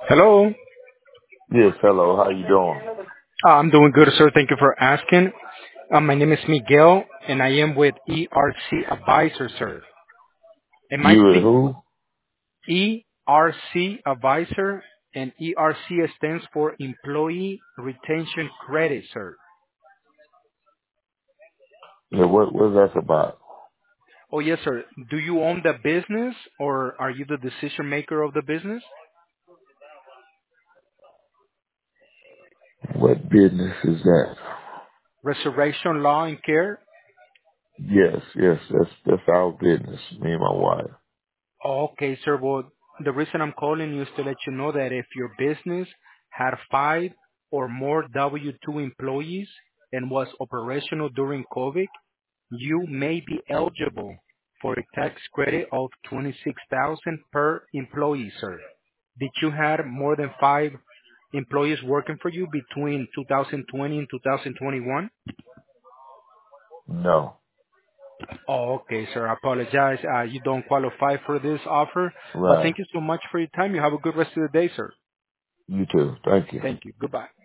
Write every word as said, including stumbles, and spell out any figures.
Hello. Yes, hello. How you doing? Uh, I'm doing good, sir. Thank you for asking. Uh, my name is Miguel, and I am with E R C Advisor, sir. Am I You and speak who? E R C Advisor, and E R C stands for Employee Retention Credit, sir. Yeah, what what is that about? Oh, yes, sir. Do you own the business, or are you the decision maker of the business? What business is that? Reservation Law and Care. Yes, yes, that's that's our business. Me and my wife. Okay, sir. Well, the reason I'm calling you is to let you know that if your business had five or more W two employees and was operational during COVID, you may be eligible for a tax credit of twenty-six thousand dollars per employee, sir. Did you have more than five employees working for you between two thousand twenty and two thousand twenty-one? No, Oh, okay, sir. I apologize. Uh, you don't qualify for this offer, but right. thank you so much for your time. You have a good rest of the day, sir. You too. Thank you. Thank you. Goodbye.